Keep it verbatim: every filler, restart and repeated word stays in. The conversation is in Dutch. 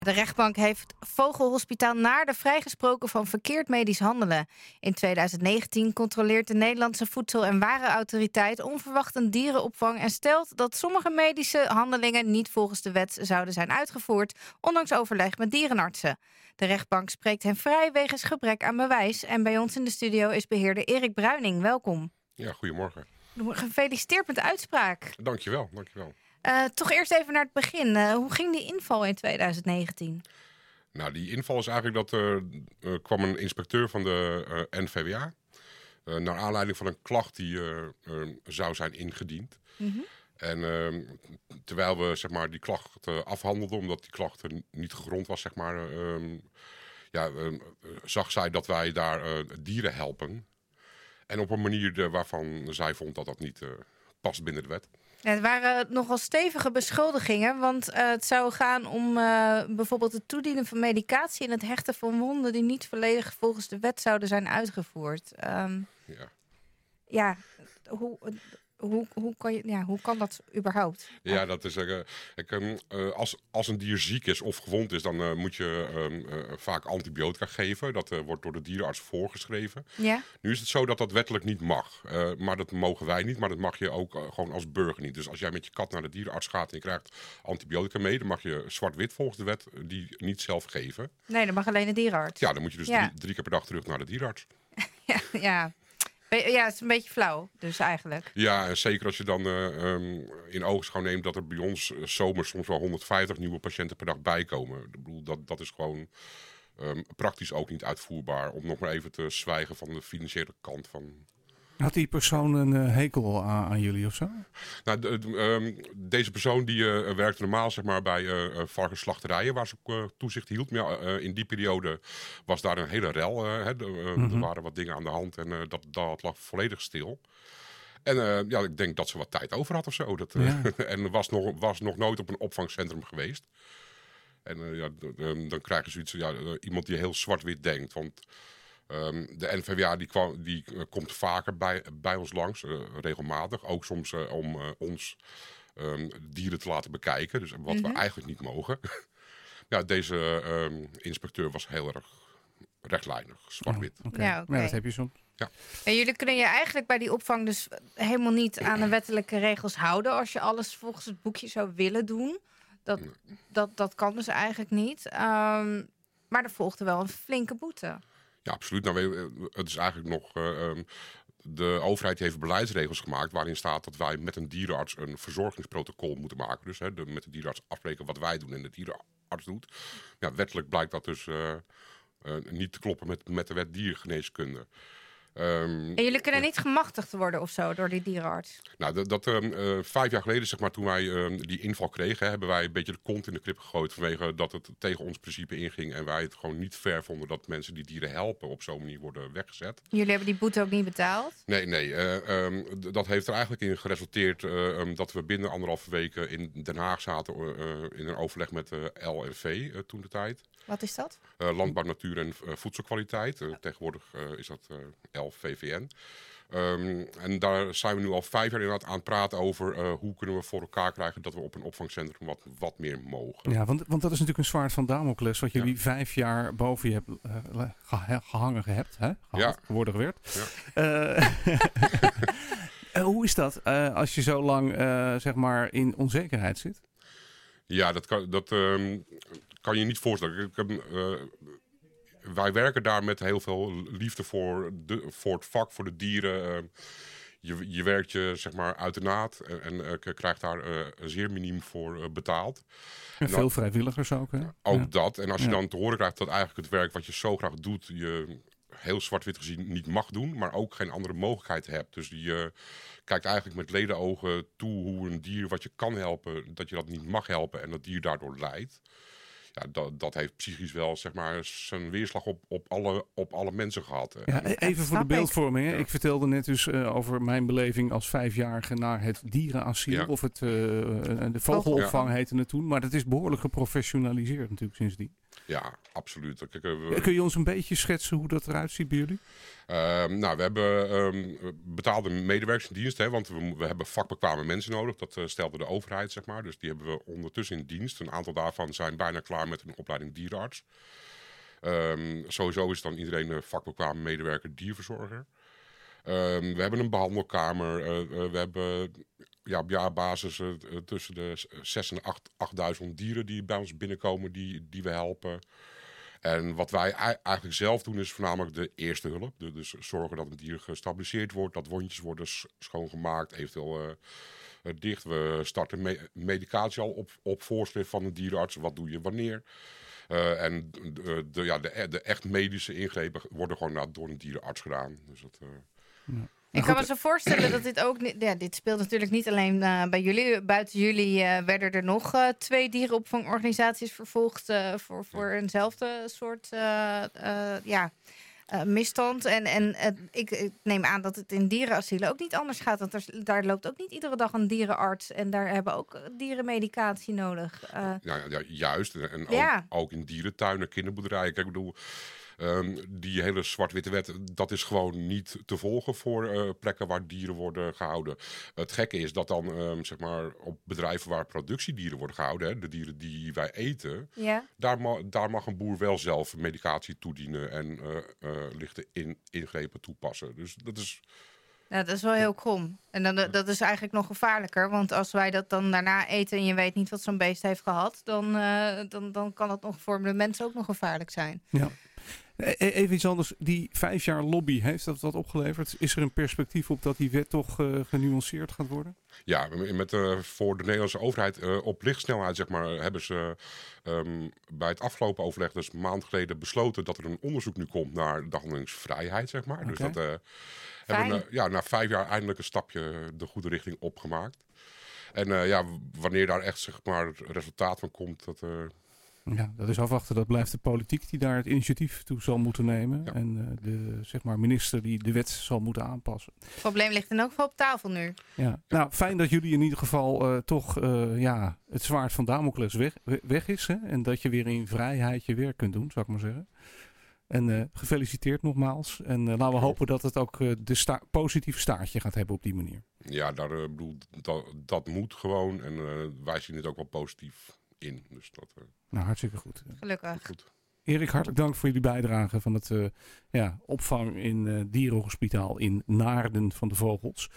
De rechtbank heeft Vogelhospitaal Naarden vrijgesproken van verkeerd medisch handelen. In tweeduizend negentien controleert de Nederlandse Voedsel- en Warenautoriteit onverwacht een dierenopvang en stelt dat sommige medische handelingen niet volgens de wet zouden zijn uitgevoerd, ondanks overleg met dierenartsen. De rechtbank spreekt hen vrij wegens gebrek aan bewijs. En bij ons in de studio is beheerder Erik Bruining. Welkom. Ja, goedemorgen. Gefeliciteerd met de uitspraak. Dankjewel, dankjewel. Uh, toch eerst even naar het begin. Uh, hoe ging die inval in tweeduizend negentien? Nou, die inval is eigenlijk dat er uh, kwam een inspecteur van de uh, N V W A... Uh, naar aanleiding van een klacht die uh, uh, zou zijn ingediend. Mm-hmm. En uh, terwijl we zeg maar, die klacht uh, afhandelden, omdat die klacht uh, niet gegrond was, zeg maar, uh, ja, uh, zag zij dat wij daar uh, dieren helpen. En op een manier uh, waarvan zij vond dat dat niet uh, past binnen de wet. Ja, het waren nogal stevige beschuldigingen, want uh, het zou gaan om uh, bijvoorbeeld het toedienen van medicatie en het hechten van wonden die niet volledig volgens de wet zouden zijn uitgevoerd. Um, ja. ja, hoe, hoe, hoe, kan je, ja, hoe kan dat überhaupt? Ja, dat is uh, ik, um, uh, als, als een dier ziek is of gewond is, dan uh, moet je um, uh, vaak antibiotica geven. Dat uh, wordt door de dierenarts voorgeschreven. Ja? Nu is het zo dat dat wettelijk niet mag. Uh, maar dat mogen wij niet, maar dat mag je ook uh, gewoon als burger niet. Dus als jij met je kat naar de dierenarts gaat en je krijgt antibiotica mee, dan mag je zwart-wit volgens de wet die niet zelf geven. Nee, dat mag alleen de dierenarts. Ja, dan moet je dus ja. drie, drie keer per dag terug naar de dierenarts. ja, ja. Ja, het is een beetje flauw, dus eigenlijk. Ja, en zeker als je dan uh, um, in ogenschouw neemt dat er bij ons uh, zomers soms wel honderdvijftig nieuwe patiënten per dag bijkomen. Ik bedoel, dat, dat is gewoon um, praktisch ook niet uitvoerbaar. Om nog maar even te zwijgen van de financiële kant van... Had die persoon een uh, hekel aan, aan jullie of zo? Nou, de, de, um, deze persoon die uh, werkte normaal zeg maar, bij uh, varkensslachterijen waar ze uh, toezicht hield. Maar uh, in die periode was daar een hele rel. Uh, hè, de, uh, mm-hmm. Er waren wat dingen aan de hand en uh, dat, dat lag volledig stil. En uh, ja, ik denk dat ze wat tijd over had of zo. Dat, uh, ja. En was nog, was nog nooit op een opvangcentrum geweest. En uh, ja, d- um, dan krijg je zoiets, ja, uh, iemand die heel zwart-wit denkt. Want um, de N V W A die kwam, die, uh, komt vaker bij, bij ons langs, uh, regelmatig. Ook soms uh, om uh, ons um, dieren te laten bekijken. Dus wat mm-hmm. we eigenlijk niet mogen. Ja, deze um, inspecteur was heel erg rechtlijnig, zwart-wit. Oh, okay. Ja, okay. ja, dat heb je soms. Ja. En jullie kunnen je eigenlijk bij die opvang dus helemaal niet aan de wettelijke regels houden als je alles volgens het boekje zou willen doen. Dat, dat, dat kan dus eigenlijk niet. Um, maar er volgde wel een flinke boete. Ja, absoluut. Nou, het is eigenlijk nog... Uh, um, de overheid heeft beleidsregels gemaakt waarin staat dat wij met een dierenarts een verzorgingsprotocol moeten maken. Dus hè, de, met de dierenarts afspreken wat wij doen en de dierenarts doet. Ja, wettelijk blijkt dat dus uh, uh, niet te kloppen met, met de wet diergeneeskunde. Um, en jullie kunnen niet gemachtigd worden of zo door die dierenarts? Nou, dat, dat um, uh, vijf jaar geleden, zeg maar, toen wij um, die inval kregen, hè, hebben wij een beetje de kont in de krib gegooid vanwege dat het tegen ons principe inging en wij het gewoon niet fair vonden dat mensen die dieren helpen op zo'n manier worden weggezet. Jullie hebben die boete ook niet betaald? Nee, nee. Uh, um, d- dat heeft er eigenlijk in geresulteerd uh, um, dat we binnen anderhalve weken in Den Haag zaten uh, in een overleg met de L N V uh, toen de tijd. Wat is dat? Uh, landbouw, natuur en uh, voedselkwaliteit. Uh, tegenwoordig uh, is dat uh, L V V N. Um, en daar zijn we nu al vijf jaar inderdaad aan het praten over uh, hoe kunnen we voor elkaar krijgen dat we op een opvangcentrum wat, wat meer mogen. Ja, want, want dat is natuurlijk een zwaard van Damocles wat jullie ja. vijf jaar boven je hebt, uh, ge- gehangen hebt, hè? Gehad, ja. geworden werd. Ja. Uh, uh, hoe is dat uh, als je zo lang uh, zeg maar in onzekerheid zit? Ja, dat kan, dat, um, kan je niet voorstellen. Ik heb, uh, wij werken daar met heel veel liefde voor, de, voor het vak, voor de dieren. Uh, je, je werkt je zeg maar uit de naad en, en uh, krijgt daar uh, zeer miniem voor uh, betaald. En veel dan, vrijwilligers ook, hè? Ook ja. dat. En als je ja. dan te horen krijgt dat eigenlijk het werk wat je zo graag doet, je heel zwart-wit gezien niet mag doen, maar ook geen andere mogelijkheid hebt. Dus je kijkt eigenlijk met ledenogen toe hoe een dier wat je kan helpen, dat je dat niet mag helpen en dat dier daardoor lijdt. Ja, dat, dat heeft psychisch wel zeg maar zijn weerslag op, op, alle, op alle mensen gehad. Ja, even voor de beeldvorming. Hè. Ja. Ik vertelde net dus uh, over mijn beleving als vijfjarige naar het dierenasiel. Ja. Of het, uh, de vogelopvang ja. heette het toen. Maar dat is behoorlijk geprofessionaliseerd natuurlijk sindsdien. Ja, absoluut. Kijk, uh, we... Kun je ons een beetje schetsen hoe dat eruit ziet bij jullie? Uh, nou, we hebben um, betaalde medewerkers in dienst, hè, want we, we hebben vakbekwame mensen nodig. Dat uh, stelde de overheid, zeg maar. Dus die hebben we ondertussen in dienst. Een aantal daarvan zijn bijna klaar met een opleiding dierenarts. Um, sowieso is dan iedereen een vakbekwame medewerker dierverzorger. Um, we hebben een behandelkamer. Uh, uh, we hebben ja, op jaarbasis uh, tussen de zes en achtduizend dieren die bij ons binnenkomen, die, die we helpen. En wat wij eigenlijk zelf doen is voornamelijk de eerste hulp. Dus zorgen dat een dier gestabiliseerd wordt, dat wondjes worden schoongemaakt, eventueel uh, dicht. We starten me- medicatie al op, op voorschrift van een dierenarts. Wat doe je wanneer? Uh, en de, de, ja, de, de echt medische ingrepen worden gewoon door een dierenarts gedaan. Dus dat... Uh, ja. Ik kan me zo voorstellen dat dit ook niet... Ja, dit speelt natuurlijk niet alleen uh, bij jullie. Buiten jullie uh, werden er nog uh, twee dierenopvangorganisaties vervolgd... Uh, voor, voor eenzelfde soort uh, uh, ja, uh, misstand. En, en uh, ik, ik neem aan dat het in dierenasielen ook niet anders gaat. Want er, daar loopt ook niet iedere dag een dierenarts. En daar hebben ook dierenmedicatie nodig. Uh, ja, ja, juist. En ja. ook, ook in dierentuinen, kinderboerderijen. Kijk, ik bedoel... Um, die hele zwart-witte wet, dat is gewoon niet te volgen voor uh, plekken waar dieren worden gehouden. Het gekke is dat dan um, zeg maar op bedrijven waar productiedieren worden gehouden, hè, de dieren die wij eten, ja. daar, ma- daar mag een boer wel zelf medicatie toedienen en uh, uh, lichte in- ingrepen toepassen. Dus dat is... Ja, dat is wel heel krom. En dan, dat is eigenlijk nog gevaarlijker. Want als wij dat dan daarna eten en je weet niet wat zo'n beest heeft gehad, dan, uh, dan, dan kan het nog voor de mensen ook nog gevaarlijk zijn. Ja. Even iets anders. Die vijf jaar lobby, heeft dat wat opgeleverd? Is er een perspectief op dat die wet toch uh, genuanceerd gaat worden? Ja, met, uh, voor de Nederlandse overheid uh, op lichtsnelheid, zeg maar, hebben ze um, bij het afgelopen overleg, dus een maand geleden, besloten dat er een onderzoek nu komt naar de handelingsvrijheid, zeg maar. Okay. Dus dat uh, hebben we uh, ja, na vijf jaar eindelijk een stapje de goede richting opgemaakt. En uh, ja, wanneer daar echt, zeg maar, het resultaat van komt, dat... Uh, Ja, dat is afwachten. Dat blijft de politiek die daar het initiatief toe zal moeten nemen. Ja. En uh, de zeg maar, minister die de wet zal moeten aanpassen. Het probleem ligt in elk geval op tafel nu. Ja. Nou, fijn dat jullie in ieder geval uh, toch uh, ja, het zwaard van Damocles weg, weg is. Hè? En dat je weer in vrijheid je werk kunt doen, zou ik maar zeggen. En uh, gefeliciteerd nogmaals. En uh, laten we hopen dat het ook uh, de sta- positieve staartje gaat hebben op die manier. Ja, daar, uh, bedoel, dat, dat moet gewoon. En uh, wij zien het ook wel positief in. Dus dat, uh, nou, hartstikke goed. Gelukkig. Goed. Erik, hartelijk dank voor jullie bijdrage van het uh, ja, opvang in uh, dierenhospitaal in Naarden van de Vogels.